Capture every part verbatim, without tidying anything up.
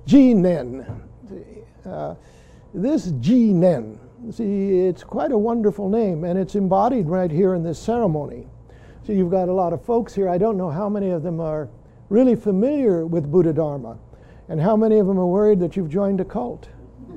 Jinen. Uh, this Jinen, see, it's quite a wonderful name, and it's embodied right here in this ceremony. So you've got a lot of folks here. I don't know how many of them are really familiar with Buddha Dharma, and how many of them are worried that you've joined a cult.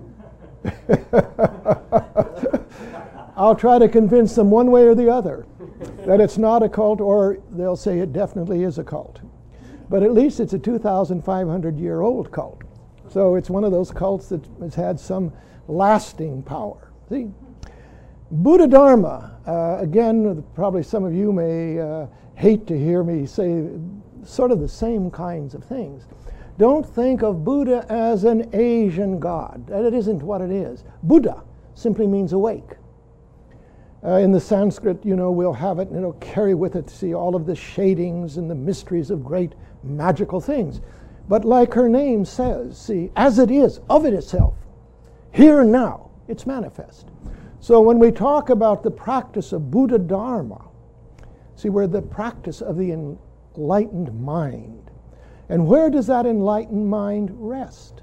I'll try to convince them one way or the other that it's not a cult, or they'll say it definitely is a cult. But at least it's a two thousand five hundred year old cult. So it's one of those cults that has had some lasting power. See? Buddha Dharma, uh, again, probably some of you may uh, hate to hear me say sort of the same kinds of things. Don't think of Buddha as an Asian god. That isn't what it is. Buddha simply means awake. Uh, in the Sanskrit, you know, we'll have it and it'll carry with it, see, all of the shadings and the mysteries of great magical things. But like her name says, see, as it is, of it itself, here and now, it's manifest. So when we talk about the practice of Buddha Dharma, see, we're the practice of the enlightened mind. And where does that enlightened mind rest?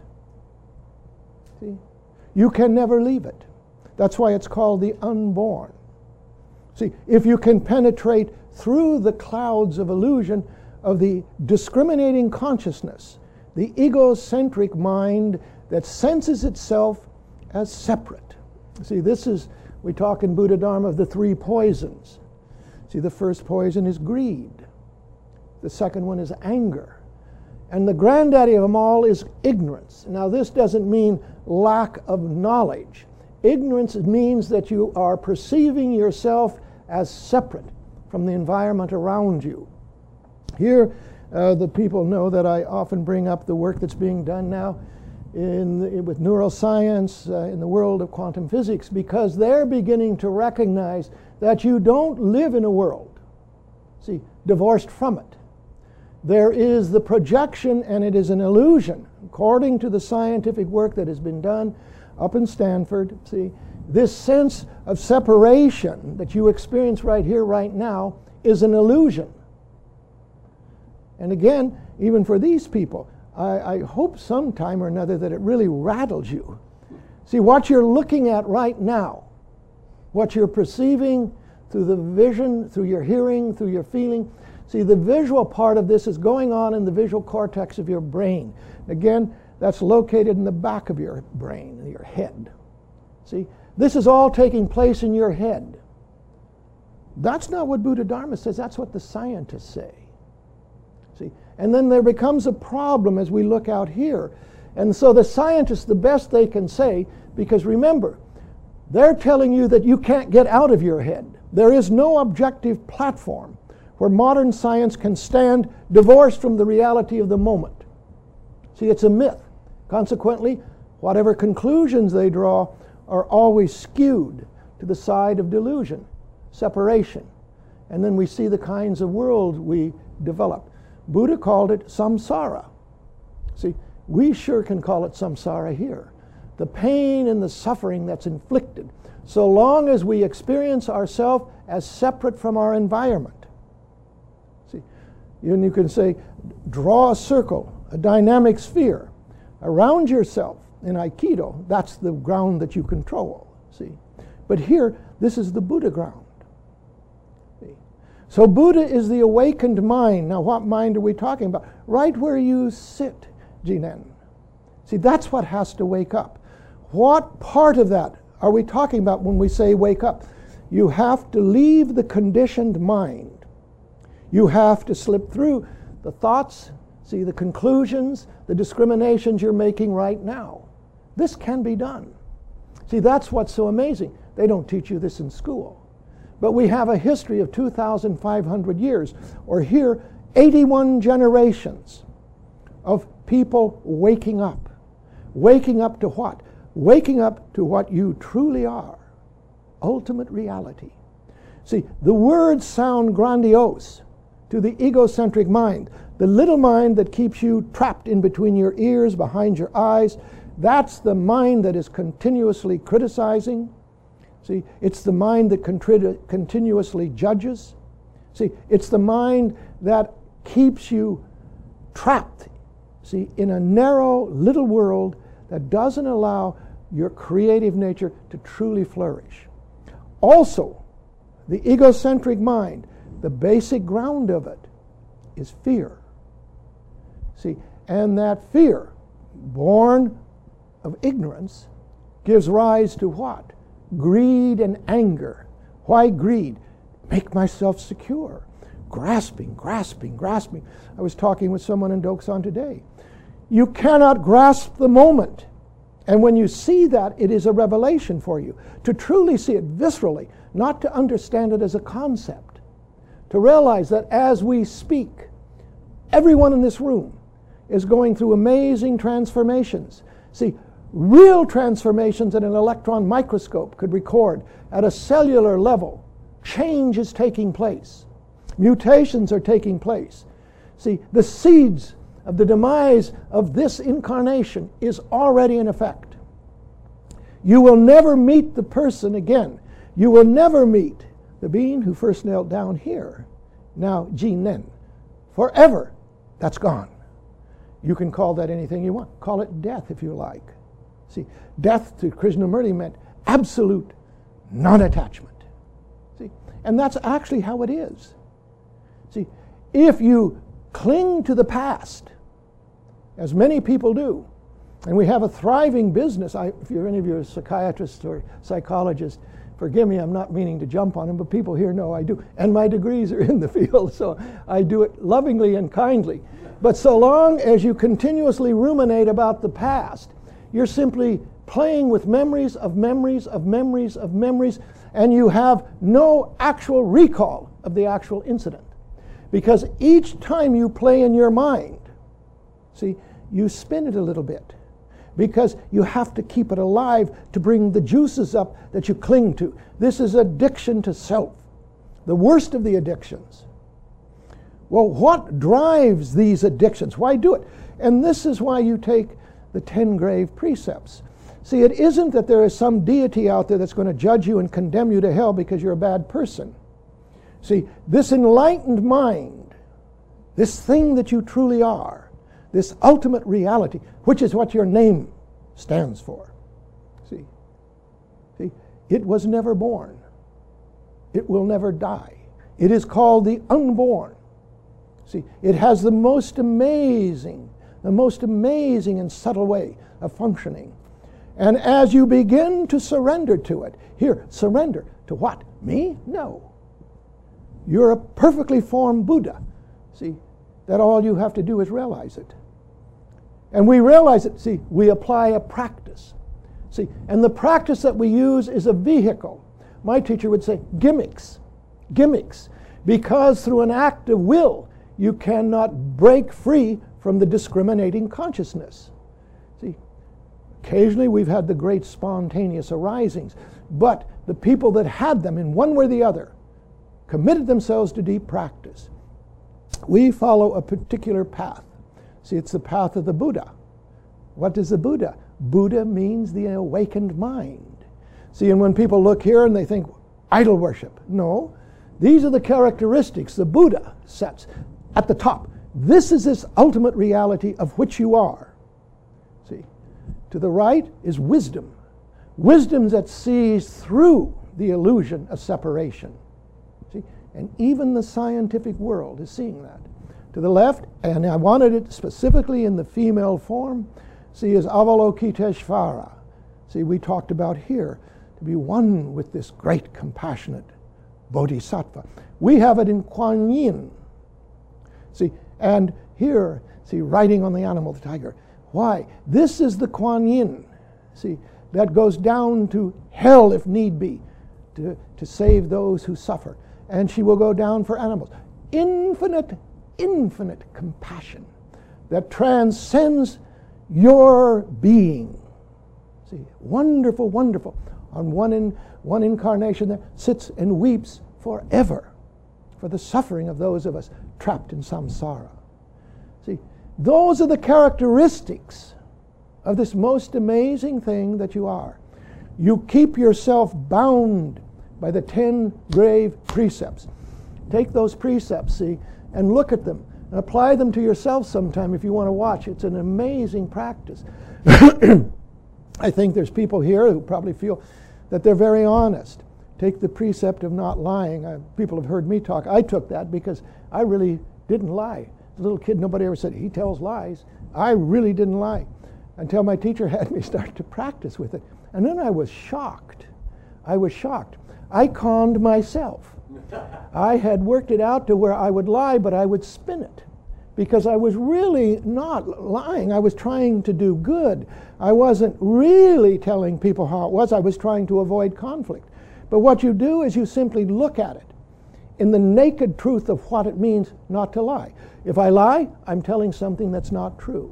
See? You can never leave it. That's why it's called the unborn. See, if you can penetrate through the clouds of illusion of the discriminating consciousness, the egocentric mind that senses itself as separate. See, this is, we talk in Buddha Dharma of the three poisons. See, the first poison is greed. The second one is anger. And the granddaddy of them all is ignorance. Now, this doesn't mean lack of knowledge. Ignorance means that you are perceiving yourself as separate from the environment around you. Here, uh, the people know that I often bring up the work that's being done now in the, with neuroscience, uh, in the world of quantum physics, because they're beginning to recognize that you don't live in a world, see, divorced from it. There is the projection, and it is an illusion, according to the scientific work that has been done up in Stanford. See, this sense of separation that you experience right here, right now, is an illusion. And again, even for these people, I, I hope sometime or another that it really rattles you. See, what you're looking at right now, what you're perceiving through the vision, through your hearing, through your feeling, see, the visual part of this is going on in the visual cortex of your brain. Again, that's located in the back of your brain, in your head. See, this is all taking place in your head. That's not what Buddha Dharma says. That's what the scientists say. See, and then there becomes a problem as we look out here. And so the scientists, the best they can say, because remember, they're telling you that you can't get out of your head. There is no objective platform where modern science can stand divorced from the reality of the moment. See, it's a myth. Consequently, whatever conclusions they draw are always skewed to the side of delusion, separation. And then we see the kinds of world we develop. Buddha called it samsara. See, we sure can call it samsara here. The pain and the suffering that's inflicted, so long as we experience ourselves as separate from our environment. See, and you can say, draw a circle, a dynamic sphere around yourself. In Aikido, that's the ground that you control, see. But here, this is the Buddha ground. See? So Buddha is the awakened mind. Now, what mind are we talking about? Right where you sit, Jinen. See, that's what has to wake up. What part of that are we talking about when we say wake up? You have to leave the conditioned mind. You have to slip through the thoughts, see, the conclusions, the discriminations you're making right now. This can be done. See, that's what's so amazing. They don't teach you this in school. But we have a history of two thousand five hundred years, or here, eighty-one generations of people waking up. Waking up to what? Waking up to what you truly are. Ultimate reality. See, the words sound grandiose to the egocentric mind. The little mind that keeps you trapped in between your ears, behind your eyes. That's the mind that is continuously criticizing. See, it's the mind that contri- continuously judges. See, it's the mind that keeps you trapped, see, in a narrow little world that doesn't allow your creative nature to truly flourish. Also, the egocentric mind, the basic ground of it is fear. See, and that fear, born of ignorance, gives rise to what? Greed and anger. Why greed? Make myself secure. Grasping, grasping, grasping. I was talking with someone in Doksan today. You cannot grasp the moment. And when you see that, it is a revelation for you. To truly see it viscerally, not to understand it as a concept. To realize that as we speak, everyone in this room is going through amazing transformations. See, real transformations that an electron microscope could record at a cellular level. Change is taking place. Mutations are taking place. See, the seeds of the demise of this incarnation is already in effect. You will never meet the person again. You will never meet the being who first knelt down here, now Jin Nen. Forever, that's gone. You can call that anything you want. Call it death if you like. See, death to Krishnamurti meant absolute non-attachment. See, and that's actually how it is. See, if you cling to the past, as many people do, and we have a thriving business. I, if you're any of you a psychiatrist or psychologist, forgive me, I'm not meaning to jump on them, but people here know I do. And my degrees are in the field, so I do it lovingly and kindly. But so long as you continuously ruminate about the past, you're simply playing with memories of memories of memories of memories, and you have no actual recall of the actual incident. Because each time you play in your mind, see, you spin it a little bit. Because you have to keep it alive to bring the juices up that you cling to. This is addiction to self, the worst of the addictions. Well, what drives these addictions? Why do it? And this is why you take the ten grave precepts. See, it isn't that there is some deity out there that's going to judge you and condemn you to hell because you're a bad person. See, this enlightened mind, this thing that you truly are, this ultimate reality, which is what your name stands for. See, see, it was never born. It will never die. It is called the unborn. See, it has the most amazing, the most amazing and subtle way of functioning. And as you begin to surrender to it, here, surrender to what? Me? No. You're a perfectly formed Buddha. See, that all you have to do is realize it. And we realize it, see, we apply a practice. See, and the practice that we use is a vehicle. My teacher would say gimmicks, gimmicks, because through an act of will, you cannot break free from the discriminating consciousness. See, occasionally we've had the great spontaneous arisings, but the people that had them in one way or the other committed themselves to deep practice. We follow a particular path. See, it's the path of the Buddha. What is the Buddha? Buddha means the awakened mind. See, and when people look here and they think, idol worship. No, these are the characteristics the Buddha sets at the top. This is this ultimate reality of which you are. See, to the right is wisdom. Wisdom that sees through the illusion of separation. See, and even the scientific world is seeing that. To the left, and I wanted it specifically in the female form, see, is Avalokiteshvara. See, we talked about here, to be one with this great compassionate bodhisattva. We have it in Kuan Yin. See, and here, see, riding on the animal, the tiger. Why? This is the Kuan Yin, see, that goes down to hell if need be, to, to save those who suffer. And she will go down for animals. Infinite infinite compassion that transcends your being. See, wonderful, wonderful. On one, in, one incarnation there sits and weeps forever for the suffering of those of us trapped in samsara. See, those are the characteristics of this most amazing thing that you are. You keep yourself bound by the ten grave precepts. Take those precepts, see, and look at them. And apply them to yourself sometime if you want to watch. It's an amazing practice. I think there's people here who probably feel that they're very honest. Take the precept of not lying. I, people have heard me talk. I took that because I really didn't lie. As a little kid, nobody ever said, he tells lies. I really didn't lie until my teacher had me start to practice with it. And then I was shocked. I was shocked. I conned myself. I had worked it out to where I would lie, but I would spin it. Because I was really not lying. I was trying to do good. I wasn't really telling people how it was. I was trying to avoid conflict. But what you do is you simply look at it in the naked truth of what it means not to lie. If I lie, I'm telling something that's not true.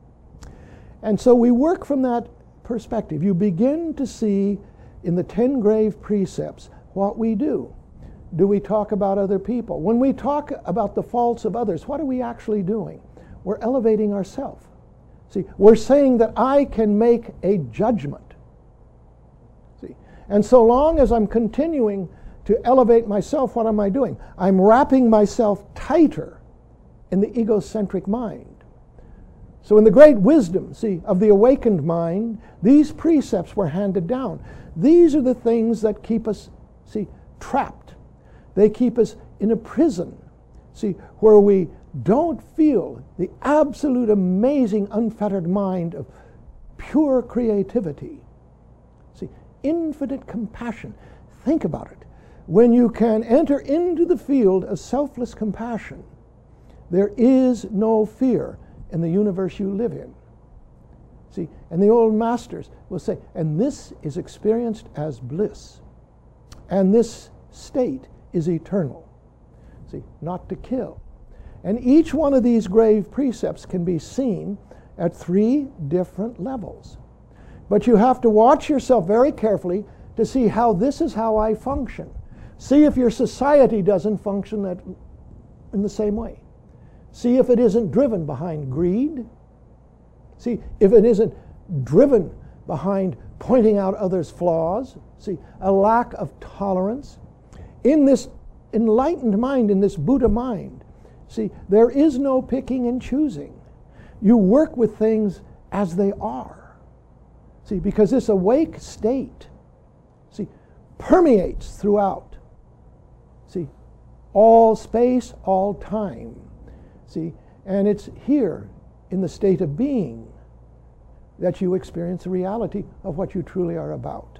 And so we work from that perspective. You begin to see in the ten grave precepts what we do. Do we talk about other people? When we talk about the faults of others, what are we actually doing? We're elevating ourselves. See, we're saying that I can make a judgment. See, and so long as I'm continuing to elevate myself, what am I doing? I'm wrapping myself tighter in the egocentric mind. So in the great wisdom, see, of the awakened mind, these precepts were handed down. These are the things that keep us, see, trapped. They keep us in a prison, see, where we don't feel the absolute amazing unfettered mind of pure creativity. See, infinite compassion. Think about it. When you can enter into the field of selfless compassion, there is no fear in the universe you live in. See, and the old masters will say, and this is experienced as bliss. And this state is eternal. See, not to kill. And each one of these grave precepts can be seen at three different levels. But you have to watch yourself very carefully to see how this is how I function. See if your society doesn't function that, in the same way. See if it isn't driven behind greed. See if it isn't driven behind pointing out others' flaws. See, a lack of tolerance. In this enlightened mind, in this Buddha mind, see, there is no picking and choosing. You work with things as they are. See, because this awake state, see, permeates throughout. See, all space, all time. See, and it's here in the state of being that you experience the reality of what you truly are about.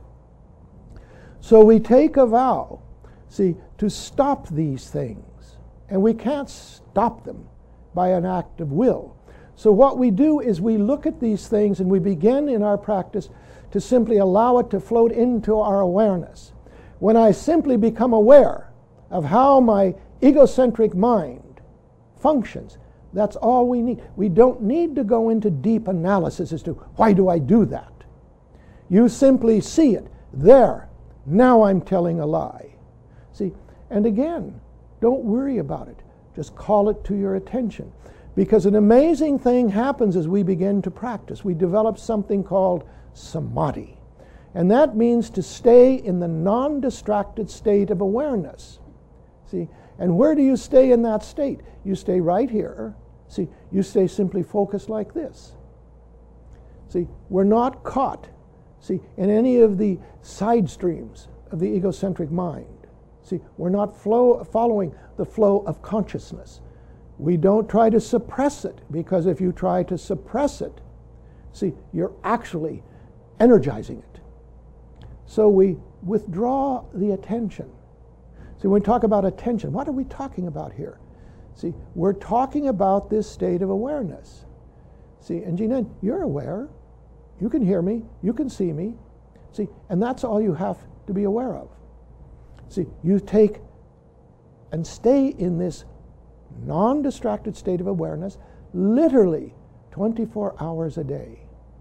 So we take a vow, see, to stop these things. And we can't stop them by an act of will. So what we do is we look at these things and we begin in our practice to simply allow it to float into our awareness. When I simply become aware of how my egocentric mind functions, that's all we need. We don't need to go into deep analysis as to why do I do that. You simply see it. There, now I'm telling a lie. See, and again, don't worry about it. Just call it to your attention. Because an amazing thing happens as we begin to practice. We develop something called samadhi. And that means to stay in the non-distracted state of awareness. See, and where do you stay in that state? You stay right here. See, you stay simply focused like this. See, we're not caught, see, in any of the side streams of the egocentric mind. See, we're not flow, following the flow of consciousness. We don't try to suppress it, because if you try to suppress it, see, you're actually energizing it. So we withdraw the attention. See, when we talk about attention, what are we talking about here? See, we're talking about this state of awareness. See, and Jinan, you're aware. You can hear me. You can see me. See, and that's all you have to be aware of. See, you take and stay in this non-distracted state of awareness literally twenty-four hours a day.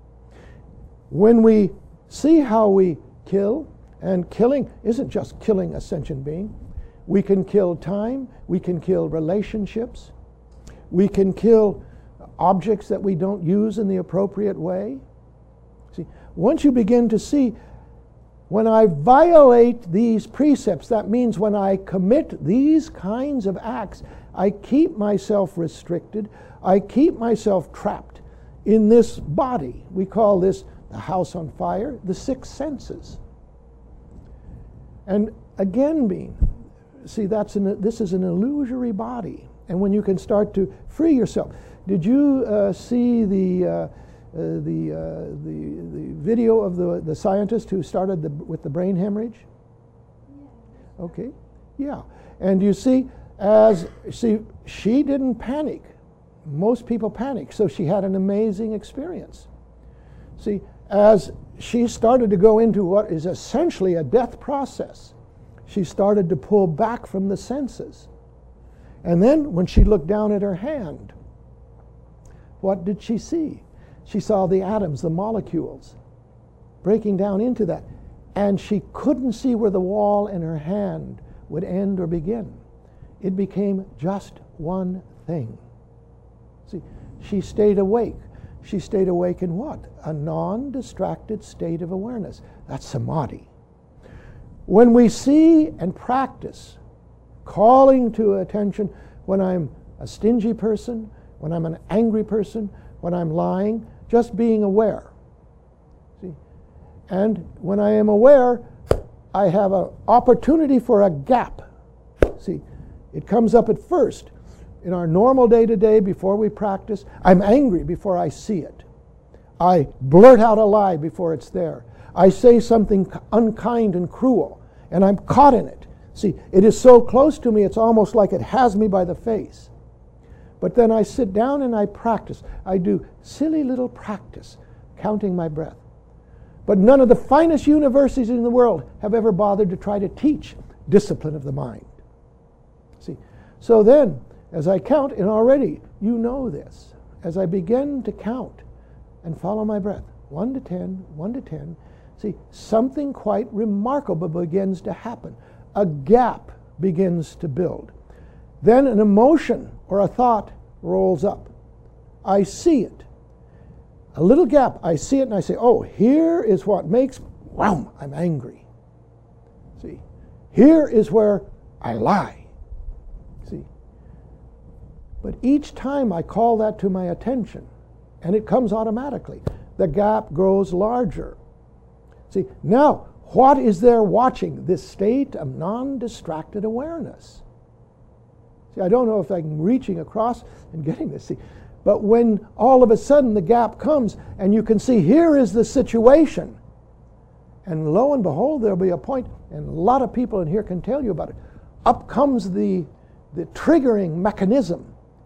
When we see how we kill, and killing isn't just killing a sentient being. We can kill time, we can kill relationships, we can kill objects that we don't use in the appropriate way. See, once you begin to see, when I violate these precepts, that means when I commit these kinds of acts, I keep myself restricted. I keep myself trapped in this body. We call this the house on fire, the six senses. And again, being, see, that's an, this is an illusory body. And when you can start to free yourself. Did you uh, see the, uh, uh, the, uh, the, the video of the, the scientist who started the, with the brain hemorrhage? Okay, yeah. And you see, as, see, she didn't panic. Most people panic, so she had an amazing experience. See, as she started to go into what is essentially a death process, she started to pull back from the senses. And then when she looked down at her hand, what did she see? She saw the atoms, the molecules, breaking down into that. And she couldn't see where the wall in her hand would end or begin. It became just one thing. See, she stayed awake. She stayed awake in what? A non-distracted state of awareness. That's samadhi. When we see and practice calling to attention when I'm a stingy person, when I'm an angry person, when I'm lying, just being aware. See? And when I am aware, I have an opportunity for a gap. See, it comes up at first. In our normal day-to-day, before we practice, I'm angry before I see it. I blurt out a lie before it's there. I say something unkind and cruel, and I'm caught in it. See, it is so close to me, it's almost like it has me by the face. But then I sit down and I practice. I do silly little practice, counting my breath. But none of the finest universities in the world have ever bothered to try to teach discipline of the mind. See, so then, as I count, and already you know this, as I begin to count and follow my breath, one to ten, one to ten, see, something quite remarkable begins to happen. A gap begins to build. Then an emotion or a thought rolls up. I see it. A little gap, I see it and I say, oh, here is what makes, wham, I'm angry. See, here is where I lie. See, but each time I call that to my attention, and it comes automatically, the gap grows larger. See, now, what is there watching this state of non-distracted awareness? See, I don't know if I'm reaching across and getting this. See, but when all of a sudden the gap comes and you can see here is the situation, and lo and behold, there'll be a point, and a lot of people in here can tell you about it. Up comes the, the triggering mechanism.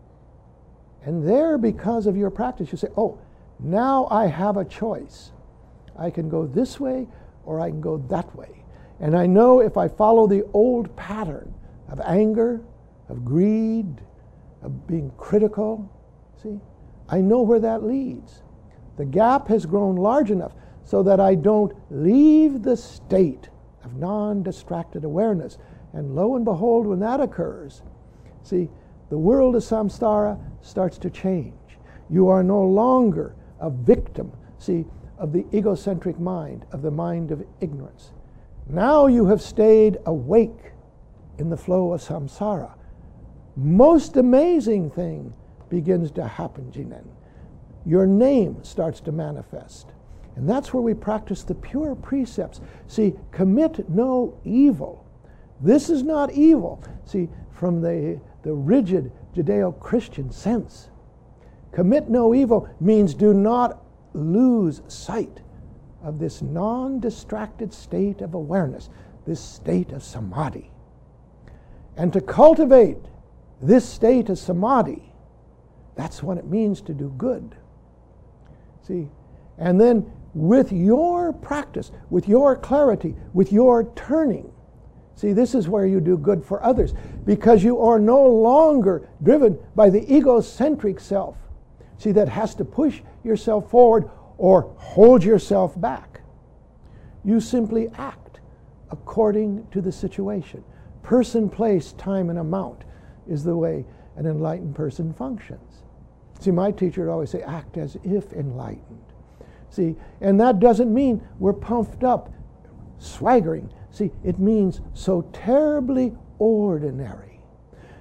And there, because of your practice, you say, oh, now I have a choice. I can go this way or I can go that way. And I know if I follow the old pattern of anger, of greed, of being critical, see, I know where that leads. The gap has grown large enough so that I don't leave the state of non-distracted awareness. And lo and behold, when that occurs, see, the world of samsara starts to change. You are no longer a victim, see, of the egocentric mind, of the mind of ignorance. Now you have stayed awake in the flow of samsara. Most amazing thing begins to happen, Jinen. Your name starts to manifest. And that's where we practice the pure precepts. See, commit no evil. This is not evil. See, from the, the rigid Judeo-Christian sense. Commit no evil means do not lose sight of this non-distracted state of awareness, this state of samadhi. And to cultivate this state of samadhi, that's what it means to do good. See? And then with your practice, with your clarity, with your turning, see, this is where you do good for others, because you are no longer driven by the egocentric self, see, that has to push yourself forward or hold yourself back. You simply act according to the situation. Person, place, time, and amount is the way an enlightened person functions. See, my teacher would always say, act as if enlightened. See, and that doesn't mean we're pumped up, swaggering. See, it means so terribly ordinary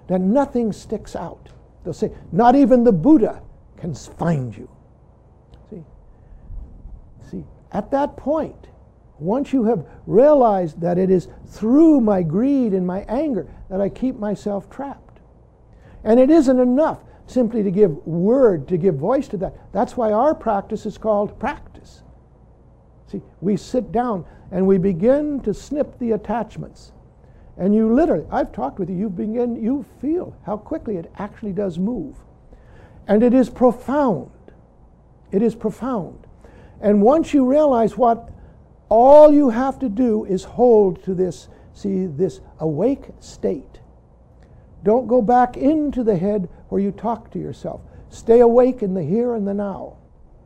then nothing sticks out. They'll say, not even the Buddha can find you. See? See, at that point, once you have realized that it is through my greed and my anger that I keep myself trapped. And it isn't enough simply to give word, to give voice to that. That's why our practice is called practice. See, we sit down and we begin to snip the attachments. And you literally, I've talked with you, you begin, you feel how quickly it actually does move. And it is profound. It is profound. And once you realize what all you have to do is hold to this, see, this awake state. Don't go back into the head where you talk to yourself. Stay awake in the here and the now.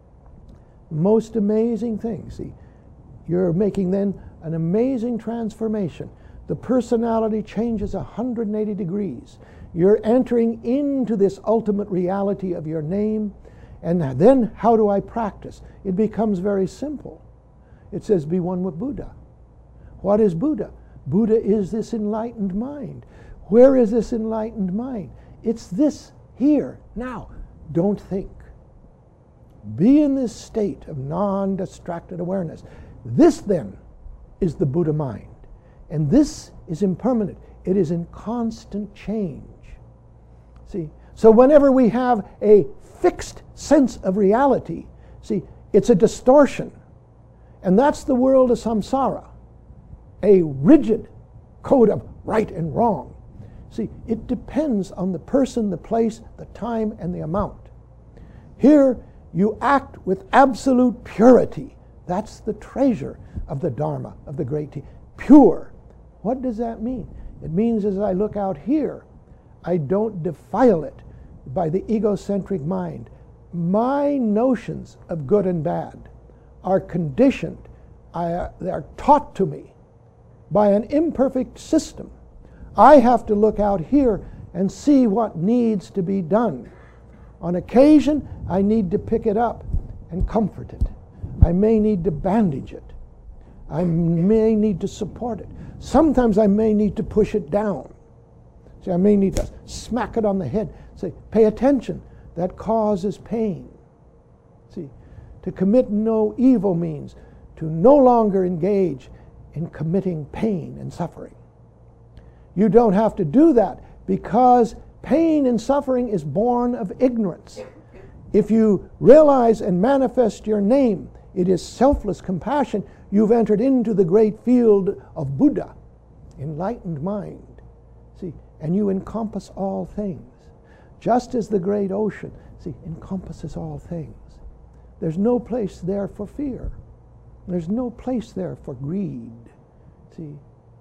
Most amazing thing, see. You're making then an amazing transformation. The personality changes one hundred eighty degrees. You're entering into this ultimate reality of your name. And then how do I practice? It becomes very simple. It says, be one with Buddha. What is Buddha? Buddha is this enlightened mind. Where is this enlightened mind? It's this here, now. Don't think. Be in this state of non-distracted awareness. This then is the Buddha mind. And this is impermanent. It is in constant change. See? So whenever we have a fixed sense of reality, see, it's a distortion. And that's the world of samsara, a rigid code of right and wrong. See, it depends on the person, the place, the time, and the amount. Here, you act with absolute purity. That's the treasure of the Dharma, of the great teaching. Pure. What does that mean? It means as I look out here, I don't defile it by the egocentric mind. My notions of good and bad are conditioned, I, uh, they are taught to me by an imperfect system. I have to look out here and see what needs to be done. On occasion, I need to pick it up and comfort it. I may need to bandage it. I may need to support it. Sometimes I may need to push it down. See, I may need to smack it on the head, say, pay attention, that causes pain. See, to commit no evil means to no longer engage in committing pain and suffering. You don't have to do that because pain and suffering is born of ignorance. If you realize and manifest your name, it is selfless compassion. You've entered into the great field of Buddha, enlightened mind. See, and you encompass all things. Just as the great ocean, see, encompasses all things. There's no place there for fear. There's no place there for greed. See,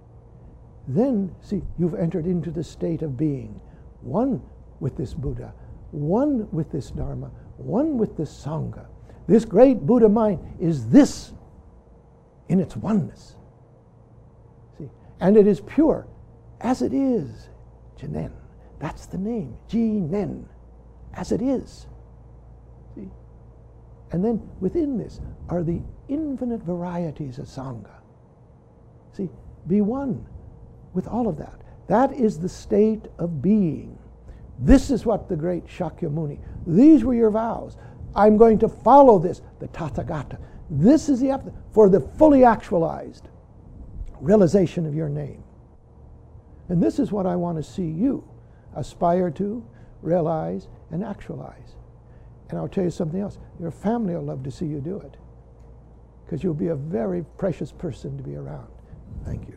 then, see, you've entered into the state of being one with this Buddha, one with this Dharma, one with this Sangha. This great Buddha mind is this in its oneness. See, and it is pure as it is. Jinen. That's the name. Jinen. As it is. See? And then within this are the infinite varieties of Sangha. See, be one with all of that. That is the state of being. This is what the great Shakyamuni, these were your vows. I'm going to follow this, the Tathagata. This is the for the fully actualized realization of your name. And this is what I want to see you aspire to, realize, and actualize. And I'll tell you something else. Your family will love to see you do it because you'll be a very precious person to be around. Thank you.